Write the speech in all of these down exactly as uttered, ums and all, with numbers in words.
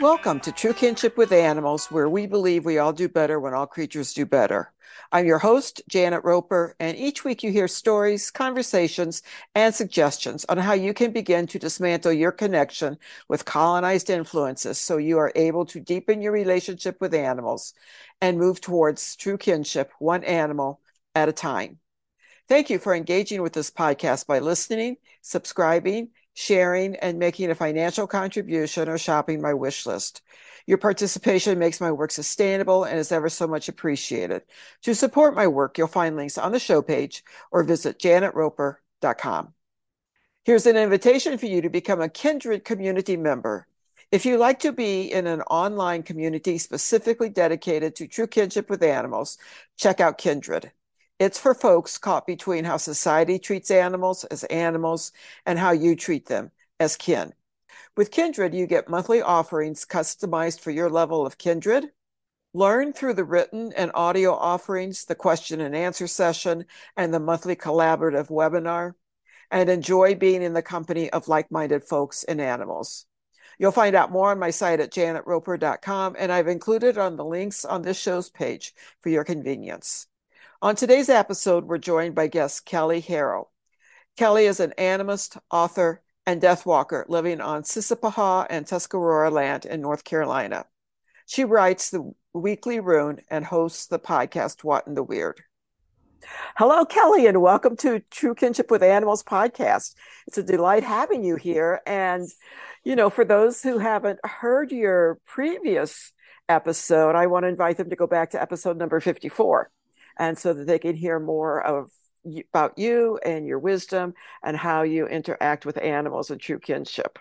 Welcome to True Kinship with Animals, where we believe we all do better when all creatures do better. I'm your host, Janet Roper, and each week you hear stories, conversations, and suggestions on how you can begin to dismantle your connection with colonized influences so you are able to deepen your relationship with animals and move towards true kinship, one animal at a time. Thank you for engaging with this podcast by listening, subscribing, sharing, and making a financial contribution or shopping my wish list. Your participation makes my work sustainable and is ever so much appreciated. To support my work, you'll find links on the show page or visit janet roper dot com. Here's an invitation for you to become a Kindred community member. If you like to be in an online community specifically dedicated to true kinship with animals, check out Kindred. It's for folks caught between how society treats animals as animals and how you treat them as kin. With Kindred, you get monthly offerings customized for your level of kindred. Learn through the written and audio offerings, the question and answer session, and the monthly collaborative webinar, and enjoy being in the company of like-minded folks and animals. You'll find out more on my site at janet roper dot com, and I've included on the links on this show's page for your convenience. On today's episode, we're joined by guest Kelly Harrow. Kelly is an animist, author, and death walker living on Sissepahaw and Tuscarora land in North Carolina. She writes the Weekly Rune and hosts the podcast What in the Weird. Hello, Kelly, and welcome to True Kinship with Animals podcast. It's a delight having you here. And, you know, for those who haven't heard your previous episode, I want to invite them to go back to episode number fifty-four. And so that they can hear more of about you and your wisdom and how you interact with animals in true kinship.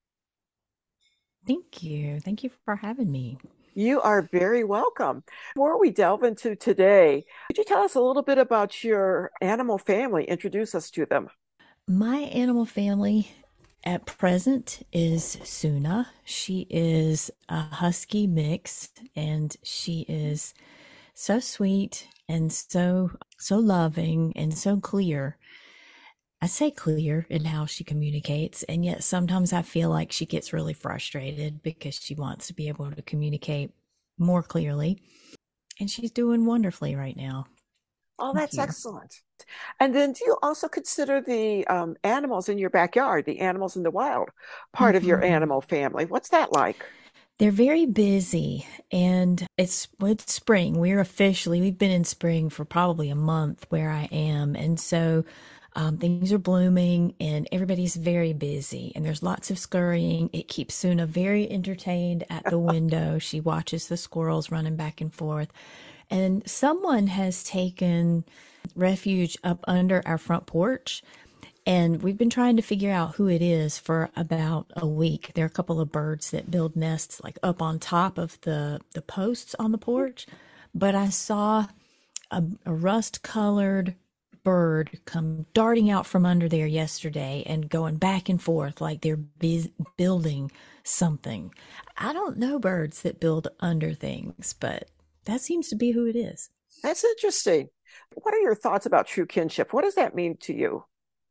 Thank you. Thank you for having me. You are very welcome. Before we delve into today, could you tell us a little bit about your animal family? Introduce us to them. My animal family at present is Suna. She is a husky mix, and she is so sweet and so so loving and so clear. I say clear in how she communicates, and yet sometimes I feel like she gets really frustrated because she wants to be able to communicate more clearly. And she's doing wonderfully right now. Oh, Thank that's you. excellent. And then do you also consider the um, animals in your backyard, the animals in the wild, part of your Mhm. animal family? What's that like? They're very busy, and it's it's spring. We're officially we've been in spring for probably a month where I am, and so um, things are blooming, and everybody's very busy, and there's lots of scurrying. It keeps Suna very entertained at the window. She watches the squirrels running back and forth, and someone has taken refuge up under our front porch. And we've been trying to figure out who it is for about a week. There are a couple of birds that build nests like up on top of the, the posts on the porch. But I saw a, a rust colored bird come darting out from under there yesterday and going back and forth like they're biz- building something. I don't know birds that build under things, but that seems to be who it is. That's interesting. What are your thoughts about true kinship? What does that mean to you?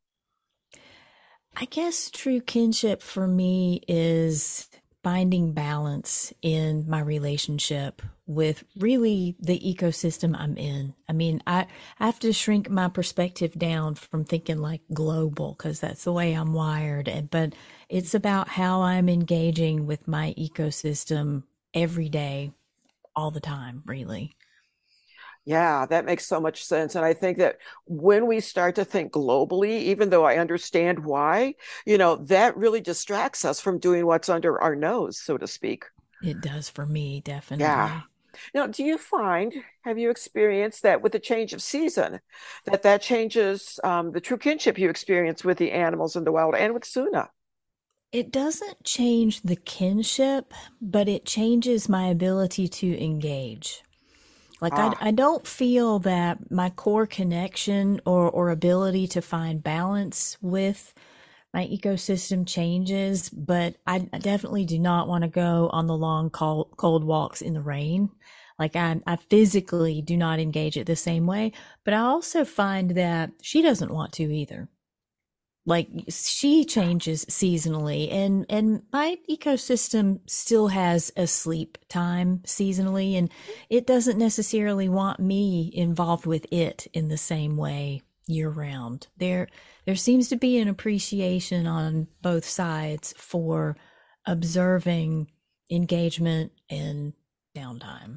I guess true kinship for me is finding balance in my relationship with really the ecosystem I'm in. I mean, I, I have to shrink my perspective down from thinking like global because that's the way I'm wired. And, but it's about how I'm engaging with my ecosystem every day, all the time, really. Yeah, that makes so much sense. And I think that when we start to think globally, even though I understand why, you know, that really distracts us from doing what's under our nose, so to speak. It does for me, Yeah. definitely. Now, do you find, have you experienced that with the change of season, that that changes um, the true kinship you experience with the animals in the wild and with Suna? It doesn't change the kinship, but it changes my ability to engage. Like I, Ah, I don't feel that my core connection or, or ability to find balance with my ecosystem changes, but I, I definitely do not want to go on the long cold, cold walks in the rain. Like I, I physically do not engage it the same way, but I also find that she doesn't want to either. like she changes seasonally, and and my ecosystem still has a sleep time seasonally, and it doesn't necessarily want me involved with it in the same way year round. There there seems to be an appreciation on both sides for observing engagement and downtime.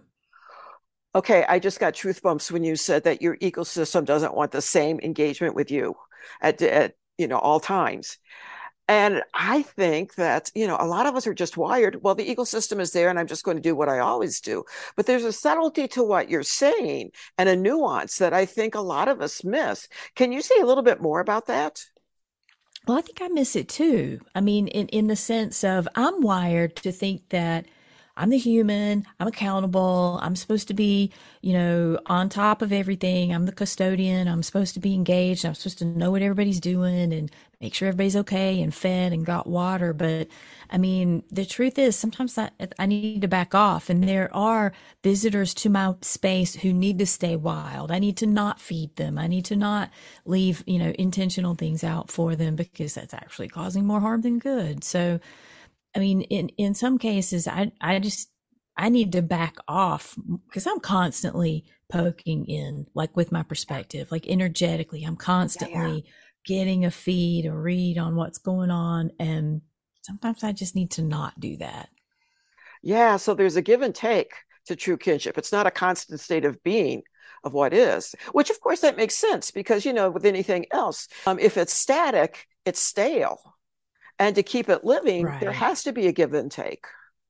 Okay, I just got truth bumps when you said that your ecosystem doesn't want the same engagement with you at, at you know all times. And I think that, you know, a lot of us are just wired. Well, the ecosystem is there and I'm just going to do what I always do. But there's a subtlety to what you're saying and a nuance that I think a lot of us miss. Can you say a little bit more about that? Well, I think I miss it too. I mean, in, in the sense of I'm wired to think that I'm the human, I'm accountable, I'm supposed to be, you know, on top of everything. I'm the custodian, I'm supposed to be engaged, I'm supposed to know what everybody's doing and make sure everybody's okay and fed and got water. But I mean, the truth is sometimes I, I need to back off. And there are visitors to my space who need to stay wild. I need to not feed them. I need to not leave, you know, intentional things out for them because that's actually causing more harm than good. So, I mean, in, in some cases, I, I just, I need to back off because I'm constantly poking in, like with my perspective, like energetically, I'm Yeah, yeah. constantly getting a feed, a read on what's going on. And sometimes I just need to not do that. Yeah, so there's a give and take to true kinship. It's not a constant state of being of what is, which of course that makes sense because, you know, with anything else, um, if it's static, it's stale. And to keep it living, there Right. has to be a give and take.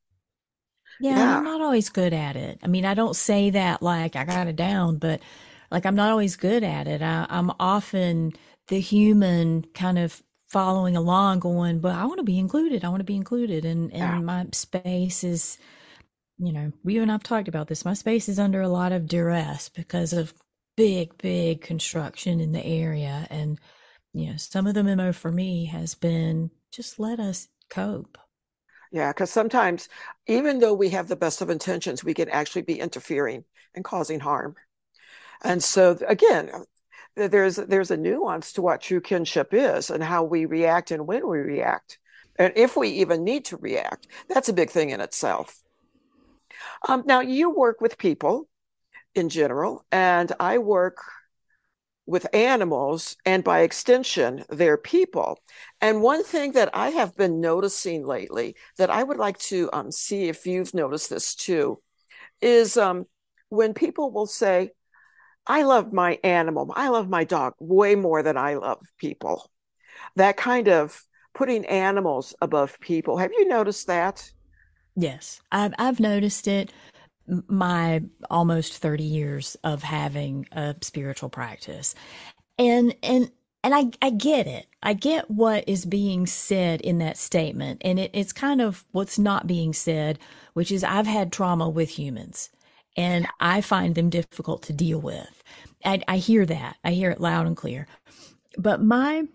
Yeah. And I'm Yeah. not always good at it. I mean, I don't say that like I got it down, but like I'm not always good at it. I, I'm often the human kind of following along going, but I want to be included. I want to be included. And, Yeah. and my space is, you know, we and I've talked about this. My space is under a lot of duress because of big, big construction in the area. And, you know, some of the memo for me has been just let us cope. Yeah, because sometimes, even though we have the best of intentions, we can actually be interfering and causing harm. And so, again, there's there's a nuance to what true kinship is and how we react and when we react, and if we even need to react. That's a big thing in itself. Um, now, you work with people in general, and I work with animals, and by extension, they're people. And one thing that I have been noticing lately that I would like to um, see if you've noticed this too is um, when people will say, I love my animal, I love my dog way more than I love people. That kind of putting animals above people. Have you noticed that? Yes, I've I've noticed it. My almost thirty years of having a spiritual practice, and and and I I get it. I get what is being said in that statement, and it, it's kind of what's not being said, which is I've had trauma with humans, and I find them difficult to deal with. I, I hear that. I hear it loud and clear. But my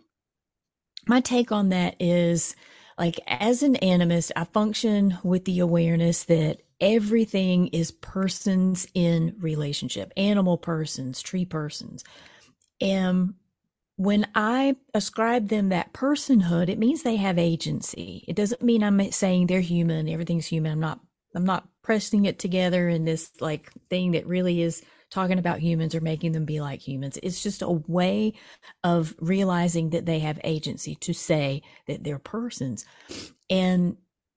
my take on that is like as an animist, I function with the awareness that everything is persons in relationship, animal persons, tree persons. And when I ascribe them that personhood, it means they have agency. It doesn't mean I'm saying they're human, everything's human. I'm not I'm not pressing it together in this like thing that really is talking about humans or making them be like humans. It's just a way of realizing that they have agency to say that they're persons. And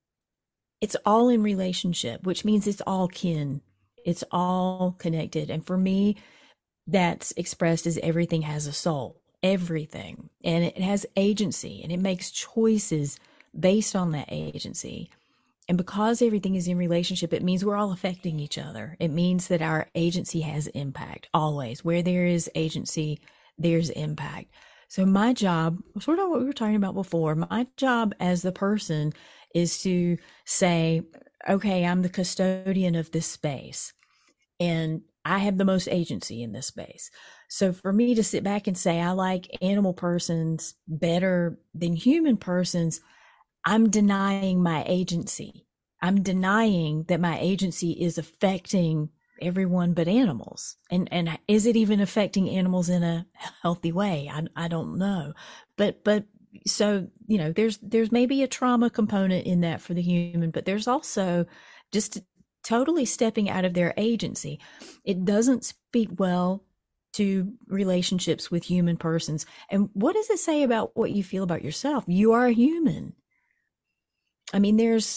it's all in relationship, which means it's all kin. It's all connected. And for me, that's expressed as everything has a soul, everything. And it has agency and it makes choices based on that agency. And because everything is in relationship, it means we're all affecting each other. It means that our agency has impact always. Where there is agency, there's impact. So my job, sort of what we were talking about before, my job as the person is to say, okay, I'm the custodian of this space and I have the most agency in this space. So for me to sit back and say, I like animal persons better than human persons, I'm denying my agency. I'm denying that my agency is affecting everyone but animals. And and is it even affecting animals in a healthy way? I I don't know. But but so, you know, there's there's maybe a trauma component in that for the human, but there's also just totally stepping out of their agency. It doesn't speak well to relationships with human persons. And what does it say about what you feel about yourself? You are a human. I mean, there's,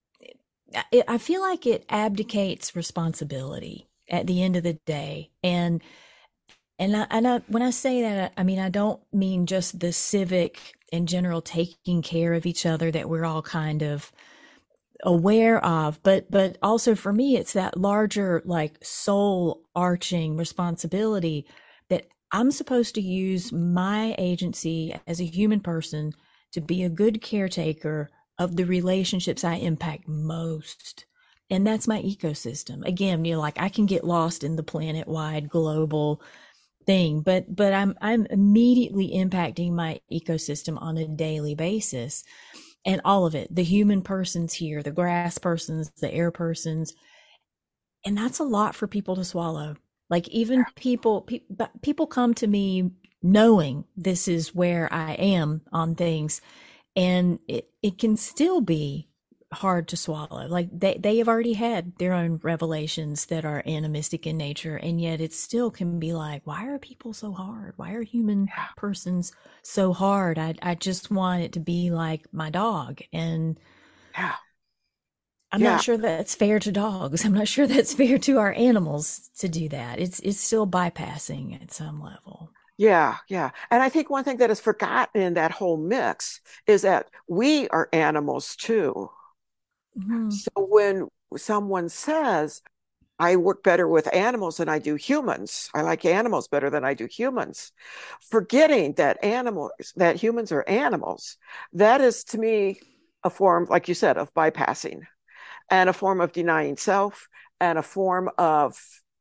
I feel like it abdicates responsibility at the end of the day. And and I, and I, when I say that, I mean, I don't mean just the civic in general taking care of each other that we're all kind of aware of, but but also for me, it's that larger, like, soul arching responsibility that I'm supposed to use my agency as a human person to be a good caretaker of the relationships I impact most. And that's my ecosystem. Again, you know, like, I can get lost in the planet wide global thing, but but I'm I'm immediately impacting my ecosystem on a daily basis. And all of it, the human persons here, the grass persons, the air persons. And that's a lot for people to swallow. Like, even people, pe- people come to me knowing this is where I am on things. And it, it can still be hard to swallow. Like, they, they have already had their own revelations that are animistic in nature. And yet it still can be like, why are people so hard? Why are human Yeah. persons so hard? I, I just want it to be like my dog. And Yeah. I'm Yeah. not sure that's fair to dogs. I'm not sure that's fair to our animals to do that. It's, it's still bypassing at some level. Yeah, yeah. And I think one thing that is forgotten in that whole mix is that we are animals too. Mm-hmm. So when someone says, I work better with animals than I do humans, I like animals better than I do humans, forgetting that animals, that humans are animals, that is to me a form, like you said, of bypassing, and a form of denying self, and a form of,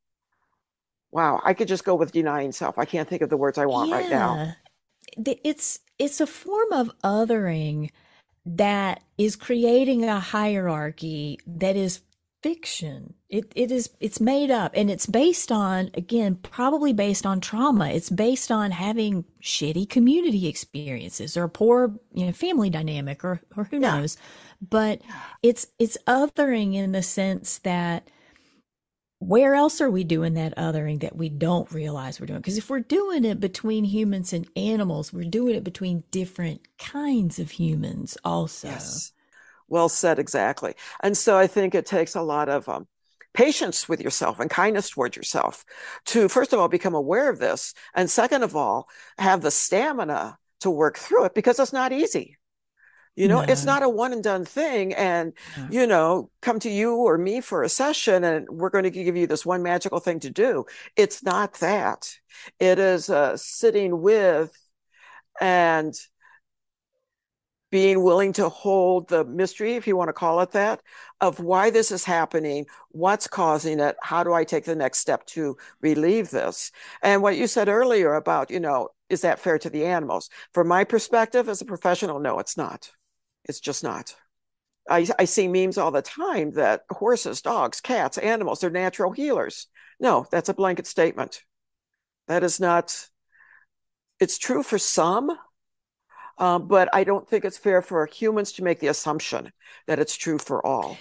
wow, I could just go with denying self. I can't think of the words I want right now. Yeah. It's, it's a form of othering that is creating a hierarchy that is fiction. It it is it's made up, and it's based on, again, probably based on trauma. It's based on having shitty community experiences or poor, you know, family dynamic, or or who Yeah. knows. But it's it's othering in the sense that, where else are we doing that othering that we don't realize we're doing? Because if we're doing it between humans and animals, we're doing it between different kinds of humans also. Yes. Well said, exactly. And so I think it takes a lot of um, patience with yourself and kindness towards yourself to, first of all, become aware of this. And second of all, have the stamina to work through it, because it's not easy. You know, it's No, not a one and done thing. And, no. you know, come to you or me for a session and we're going to give you this one magical thing to do. It's not that. It is uh, sitting with and being willing to hold the mystery, if you want to call it that, of why this is happening, what's causing it, how do I take the next step to relieve this? And what you said earlier about, you know, is that fair to the animals? From my perspective as a professional, no, it's not. It's just not. I, I see memes all the time that horses, dogs, cats, animals, they're natural healers. No, that's a blanket statement. That is not, it's true for some, um, but I don't think it's fair for humans to make the assumption that it's true for all.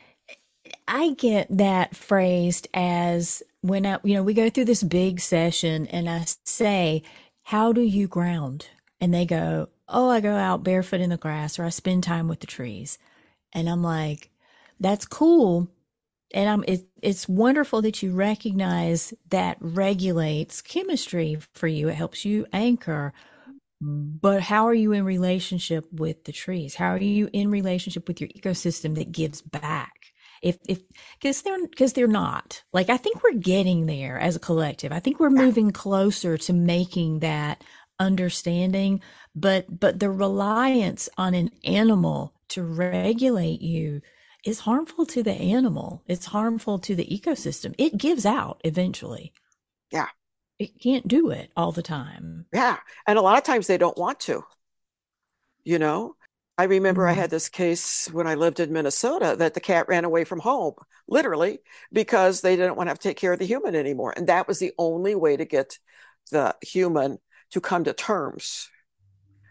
I get that phrased as, when I, you know, we go through this big session and I say, how do you ground? And they go, oh, I go out barefoot in the grass, or I spend time with the trees. And I'm like, that's cool. And I'm, it, it's wonderful that you recognize that regulates chemistry for you. It helps you anchor. But how are you in relationship with the trees? How are you in relationship with your ecosystem that gives back? If, if, because they're, because they're not. Like, I think we're getting there as a collective. I think we're moving closer to making that understanding. But, but the reliance on an animal to regulate you is harmful to the animal. It's harmful to the ecosystem. It gives out eventually. Yeah. It can't do it all the time. Yeah. And a lot of times they don't want to, you know? I remember I Mm. had this case when I lived in Minnesota that the cat ran away from home, literally, because they didn't want to have to take care of the human anymore. And that was the only way to get the human to come to terms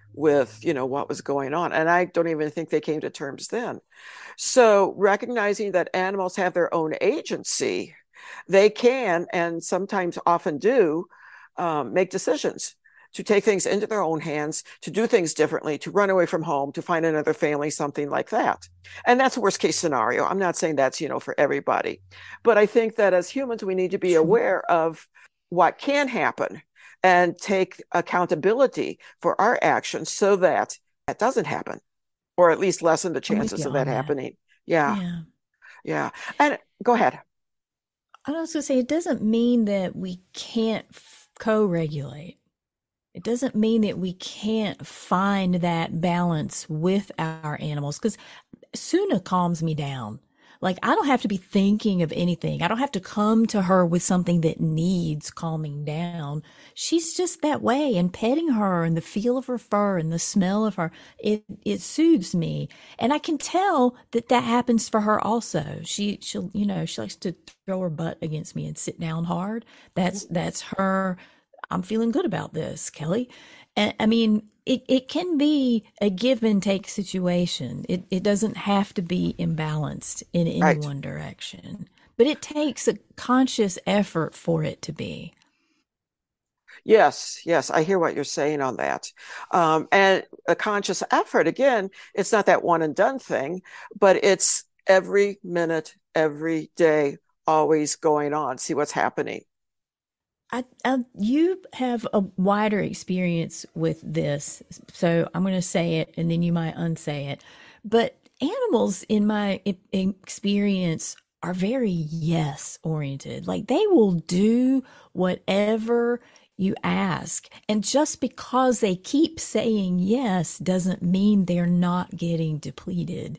with, you know, what was going on. And I don't even think they came to terms then. So recognizing that animals have their own agency, they can, and sometimes often do, um, make decisions to take things into their own hands, to do things differently, to run away from home, to find another family, something like that. And that's worst case scenario. I'm not saying that's, you know, for everybody, but I think that as humans, we need to be Sure. aware of what can happen and take accountability for our actions so that that doesn't happen, or at least lessen the I'm with chances you of that on that. happening. Yeah. Yeah. Yeah. And go ahead. I was going to say, it doesn't mean that we can't f- co-regulate. It doesn't mean that we can't find that balance with our animals, because Suna calms me down. Like, I don't have to be thinking of anything. I don't have to come to her with something that needs calming down. She's just that way, and petting her and the feel of her fur and the smell of her, it, it soothes me. And I can tell that that happens for her also. She, she'll, you know, she likes to throw her butt against me and sit down hard. That's, that's her. I'm feeling good about this, Kelly. And I mean, it, it can be a give and take situation. It, it doesn't have to be imbalanced in any Right. one direction, but it takes a conscious effort for it to be. Yes, yes, I hear what you're saying on that. Um, and a conscious effort, again, it's not that one and done thing, but it's every minute, every day, always going on. See what's happening. I, I, you have a wider experience with this, so I'm going to say it and then you might unsay it. But animals, in my e- experience, are very yes oriented. Like, they will do whatever you ask. And just because they keep saying yes doesn't mean they're not getting depleted.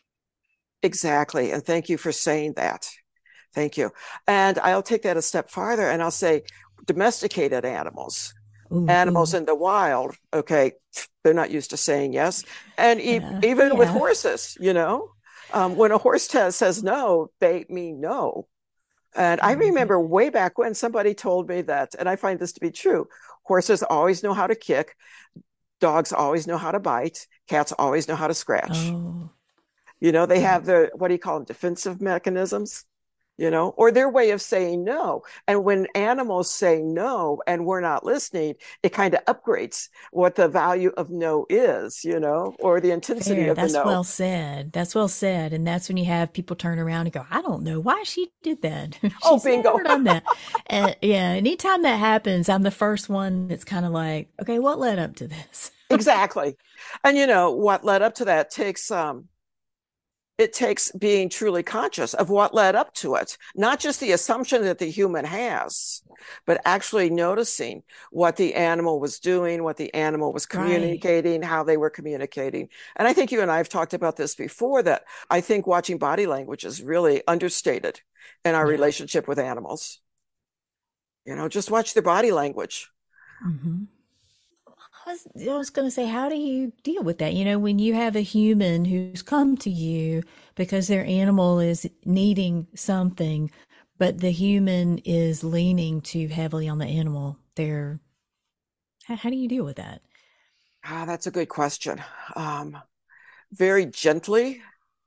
Exactly. And thank you for saying that. Thank you. And I'll take that a step farther and I'll say domesticated animals, Ooh, animals ooh. in the wild, okay, they're not used to saying yes. And e- Uh, even with yeah. horses, you know, um, when a horse t- says no, they mean no. And I Mhm. remember way back when somebody told me that, and I find this to be true. Horses always know how to kick, dogs always know how to bite, cats always know how to scratch. Oh, You know, they yeah. have the, what do you call them, defensive mechanisms, you know, or their way of saying no. And when animals say no and we're not listening, it kind of upgrades what the value of no is, you know, or the intensity Fair. of the That's no. well said. That's well said. And that's when you have people turn around and go, I don't know why she did that. Oh, She's bingo. never done that. And yeah, anytime that happens, I'm the first one that's kind of like, okay, what led up to this? Exactly. And, you know, what led up to that takes, um, it takes being truly conscious of what led up to it, not just the assumption that the human has, but actually noticing what the animal was doing, what the animal was Right. communicating, how they were communicating. And I think you and I have talked about this before, that I think watching body language is really understated in our Yeah. relationship with animals. You know, just watch their body language. hmm I was, I was going to say, how do you deal with that? You know, when you have a human who's come to you because their animal is needing something, but the human is leaning too heavily on the animal, they're, how, how do you deal with that? Ah, that's a good question. Um, very gently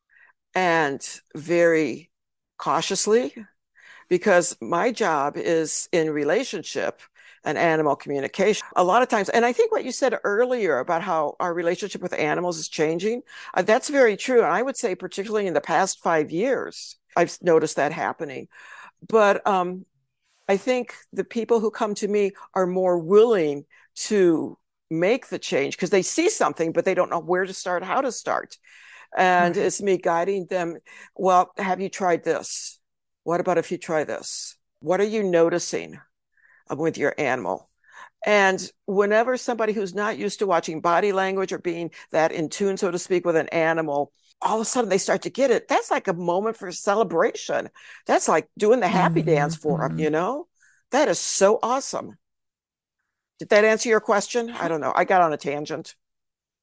and very cautiously, because my job is in relationship and animal communication a lot of times. And I think what you said earlier about how our relationship with animals is changing, uh, that's very true. And I would say, particularly in the past five years, I've noticed that happening. But um, I think the people who come to me are more willing to make the change because they see something, but they don't know where to start, how to start. And Right. it's me guiding them. Well, have you tried this? What about if you try this? What are you noticing with your animal? And whenever somebody who's not used to watching body language or being that in tune, so to speak, with an animal, all of a sudden they start to get it. That's like a moment for celebration. That's like doing the happy dance hmm for them, hmm you know? That is so awesome. Did that answer your question? I How, don't know. I got on a tangent.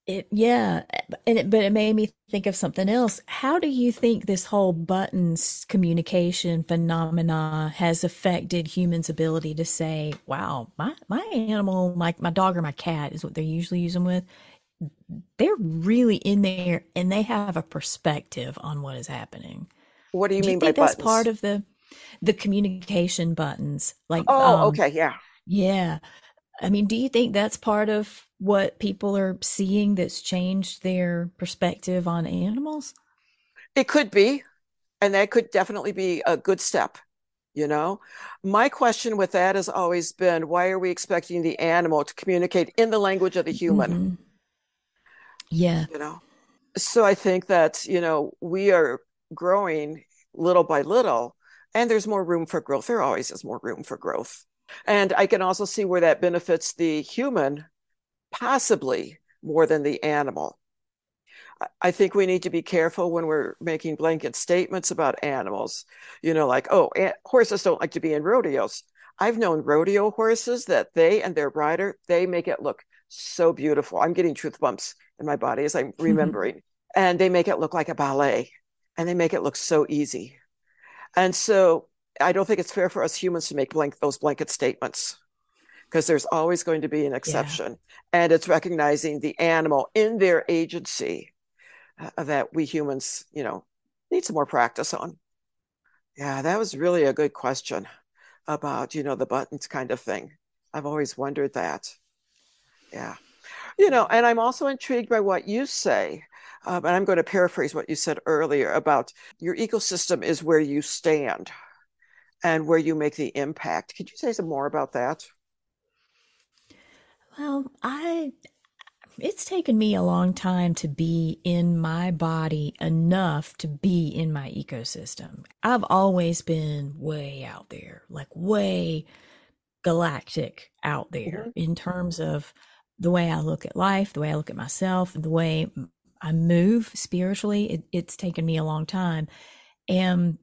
It, yeah, and it, but it made me think of something else. How do you think this whole buttons communication phenomena has affected humans' ability to say, "Wow, my my animal, like my dog or my cat, is what they're usually using with. They're really in there, and they have a perspective on what is happening." What do you Do you mean by think that's part buttons? of the the communication buttons? Like, Oh, um, okay, yeah. yeah. I mean, do you think that's part of what people are seeing that's changed their perspective on animals? It could be, and that could definitely be a good step, you know. My question with that has always been, why are we expecting the animal to communicate in the language of the human, Hmm. Yeah. you know? So I think that, you know, we are growing little by little, and there's more room for growth. There always is more room for growth. And I can also see where that benefits the human possibly more than the animal. I think we need to be careful when we're making blanket statements about animals. You know, like, oh, horses don't like to be in rodeos. I've known rodeo horses that they and their rider, they make it look so beautiful. I'm getting truth bumps in my body as I'm remembering. And they make it look like a ballet and they make it look so easy. And so I don't think it's fair for us humans to make blank those blanket statements because there's always going to be an Yeah. exception. And it's recognizing the animal in their agency uh, that we humans, you know, need some more practice on. Yeah, that was really a good question about, you know, the buttons kind of thing. I've always wondered that. Yeah. You know, and I'm also intrigued by what you say. Um, and I'm going to paraphrase what you said earlier about your ecosystem is where you stand and where you make the impact. Could you say some more about that? Well, I it's taken me a long time to be in my body enough to be in my ecosystem. I've always been way out there, like way galactic out there Mm-hmm. in terms of the way I look at life, the way I look at myself, the way I move spiritually. It, it's taken me a long time. And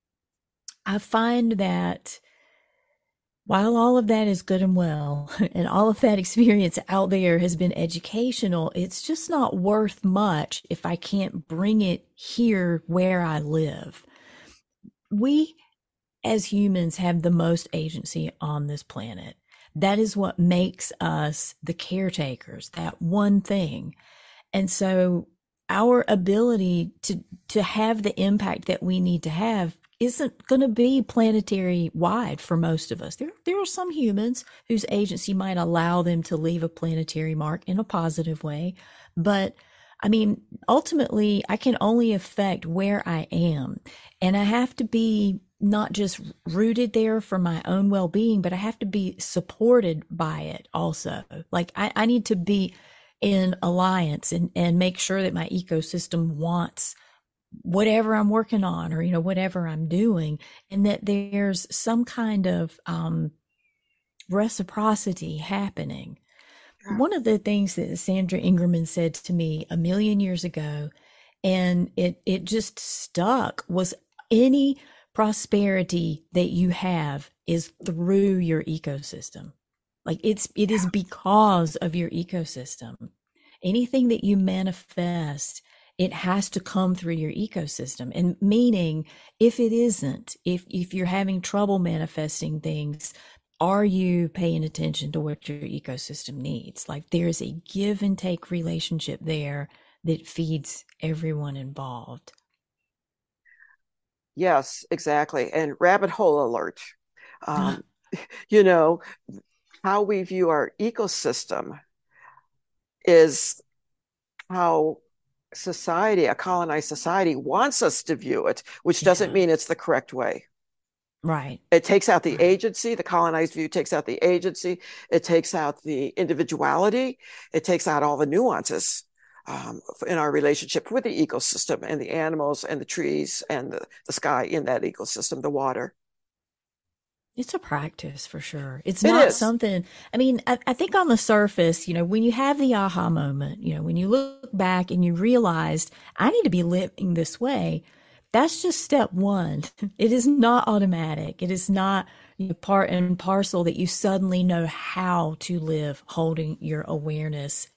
I find that while all of that is good and well, and all of that experience out there has been educational, it's just not worth much if I can't bring it here where I live. We as humans have the most agency on this planet. That is what makes us the caretakers, that one thing. And so our ability to to have the impact that we need to have isn't going to be planetary wide for most of us. There there are some humans whose agency might allow them to leave a planetary mark in a positive way, but I mean, ultimately, I can only affect where I am, and I have to be not just rooted there for my own well-being, but I have to be supported by it also. Like I, I need to be in alliance and, and make sure that my ecosystem wants whatever I'm working on or, you know, whatever I'm doing, and that there's some kind of um, reciprocity happening. Yeah. One of the things that Sandra Ingerman said to me a million years ago, and it, it just stuck, was any prosperity that you have is through your ecosystem. Like it's, it is because of your ecosystem. Anything that you manifest, it has to come through your ecosystem. And meaning, if it isn't, if if you're having trouble manifesting things, are you paying attention to what your ecosystem needs? Like there's a give and take relationship there that feeds everyone involved. Yes, exactly. And rabbit hole alert. Um, you know, how we view our ecosystem is how society, a colonized society, wants us to view it, which doesn't Yeah. mean it's the correct way. Right. It takes out the Right. agency. The colonized view takes out the agency. It takes out the individuality. It takes out all the nuances um, in our relationship with the ecosystem and the animals and the trees and the, the sky in that ecosystem, the water. It's a practice for sure. It's It not is. something, I mean, I, I think on the surface, you know, when you have the aha moment, you know, when you look back and you realized, I need to be living this way, that's just step one. It is not automatic. It is not, you know, part and parcel that you suddenly know how to live holding your awareness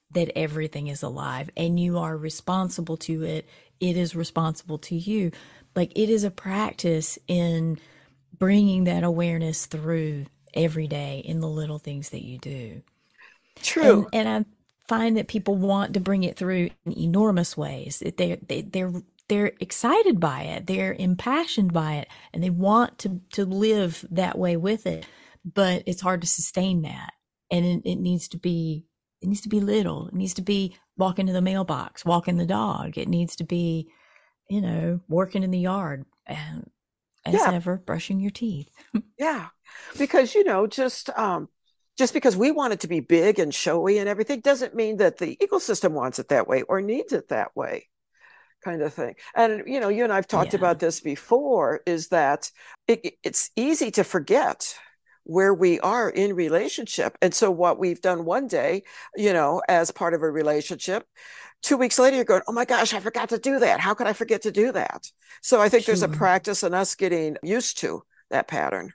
that everything is alive and you are responsible to it. It is responsible to you. Like it is a practice in bringing that awareness through every day in the little things that you do. And True. and I find that people want to bring it through in enormous ways. They they they're they're excited by it. They're impassioned by it, and they want to to live that way with it. But it's hard to sustain that, and it, it needs to be it needs to be little. It needs to be walking to the mailbox, walking the dog. It needs to be, you know, working in the yard, and as Yeah. ever, brushing your teeth. Yeah. Because, you know, just um just because we want it to be big and showy and everything doesn't mean that the ecosystem wants it that way or needs it that way, kind of thing. And, you know, you and I've talked Yeah, about this before, is that it, it's easy to forget where we are in relationship. And so what we've done one day, you know, as part of a relationship, two weeks later, you're going, oh my gosh, I forgot to do that. How could I forget to do that? So I think there's a sure. practice in us getting used to that pattern.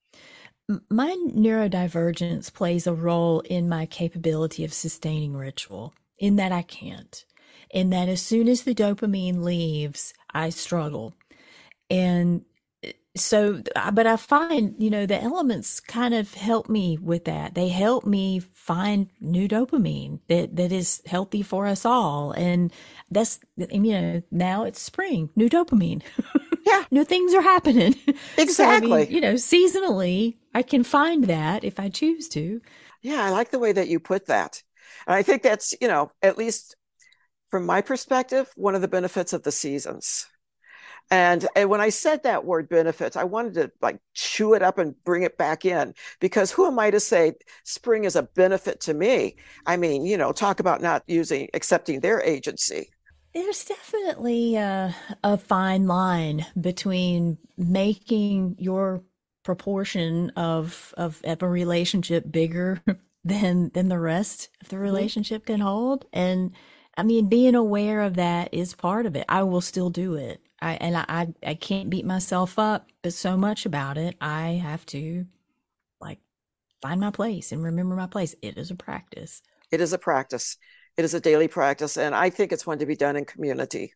My neurodivergence plays a role in my capability of sustaining ritual, in that I can't. In that as soon as the dopamine leaves, I struggle. And so, but I find, you know, the elements kind of help me with that. They help me find new dopamine that, that is healthy for us all. And that's, you know, now it's spring, new dopamine. Yeah, New things are happening. So, I mean, exactly. you know, seasonally, I can find that if I choose to. Yeah, I like the way that you put that. And I think that's, you know, at least from my perspective, one of the benefits of the seasons. And, and when I said that word benefits, I wanted to like chew it up and bring it back in, because who am I to say spring is a benefit to me? I mean, you know, talk about not using, accepting their agency. There's definitely a, a fine line between making your proportion of, of of a relationship bigger than than the rest of the Mhm. relationship can hold. And I mean, being aware of that is part of it. I will still do it. I and I I, I can't beat myself up, but so much about it, I have to like find my place and remember my place. It is a practice. It is a practice. It is a daily practice. And I think it's one to be done in community.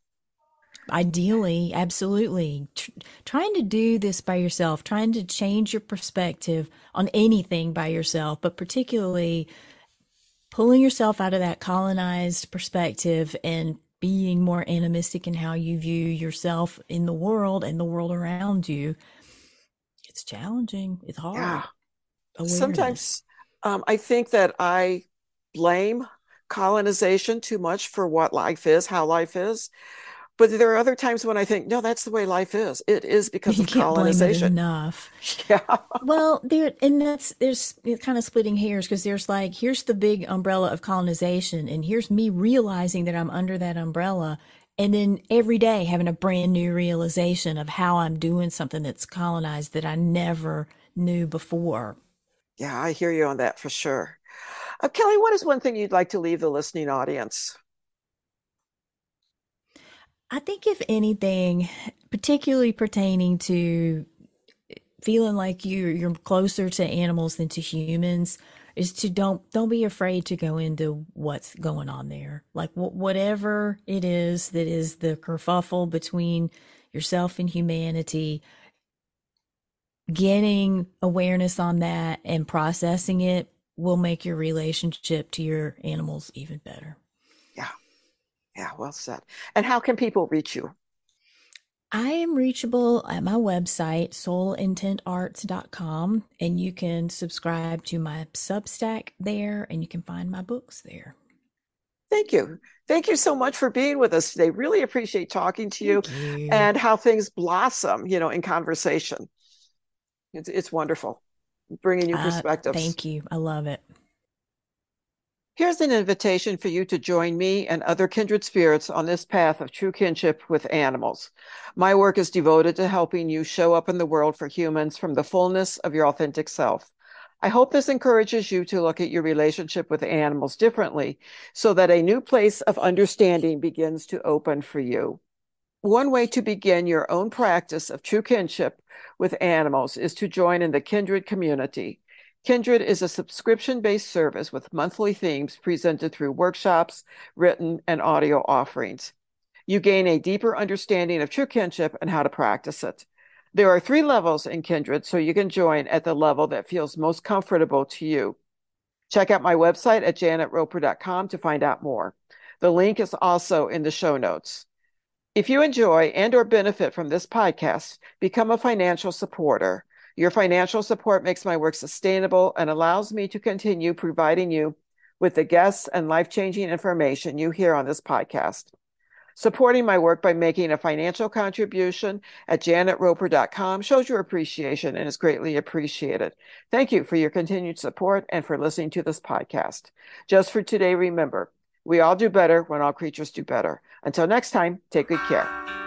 Ideally, absolutely. Tr- trying to do this by yourself, trying to change your perspective on anything by yourself, but particularly pulling yourself out of that colonized perspective and being more animistic in how you view yourself in the world and the world around you. It's challenging. It's Yeah. hard. Awareness. Sometimes um, I think that I blame colonization too much for what life is, how life is. But there are other times when I think, no, that's the way life is. It is because You of can't blame it colonization. enough. Yeah. Well, there and that's there's kind of splitting hairs because there's like here's the big umbrella of colonization, and here's me realizing that I'm under that umbrella, and then every day having a brand new realization of how I'm doing something that's colonized that I never knew before. Yeah, I hear you on that for sure. Uh, Kelly, what is one thing you'd like to leave the listening audience? I think if anything, particularly pertaining to feeling like you you're closer to animals than to humans, is to don't don't be afraid to go into what's going on there. Like wh- whatever it is that is the kerfuffle between yourself and humanity, getting awareness on that and processing it will make your relationship to your animals even better. Yeah, yeah, well said. And how can people reach you? I am reachable at my website, soul intent arts dot com, and you can subscribe to my Substack there and you can find my books there. Thank you. Thank you so much for being with us today. Really appreciate talking to you Thank you. and how things blossom, you know, in conversation. It's, it's wonderful, bringing you Uh, perspectives. thank you. I love it. Here's an invitation for you to join me and other kindred spirits on this path of true kinship with animals. My work is devoted to helping you show up in the world for humans from the fullness of your authentic self. I hope this encourages you to look at your relationship with animals differently so that a new place of understanding begins to open for you. One way to begin your own practice of true kinship with animals is to join in the kindred community. Kindred is a subscription-based service with monthly themes presented through workshops, written, and audio offerings. You gain a deeper understanding of true kinship and how to practice it. There are three levels in Kindred, so you can join at the level that feels most comfortable to you. Check out my website at janet roper dot com to find out more. The link is also in the show notes. If you enjoy and or benefit from this podcast, become a financial supporter. Your financial support makes my work sustainable and allows me to continue providing you with the guests and life-changing information you hear on this podcast. Supporting my work by making a financial contribution at janet roper dot com shows your appreciation and is greatly appreciated. Thank you for your continued support and for listening to this podcast. Just for today, remember, we all do better when all creatures do better. Until next time, take good care.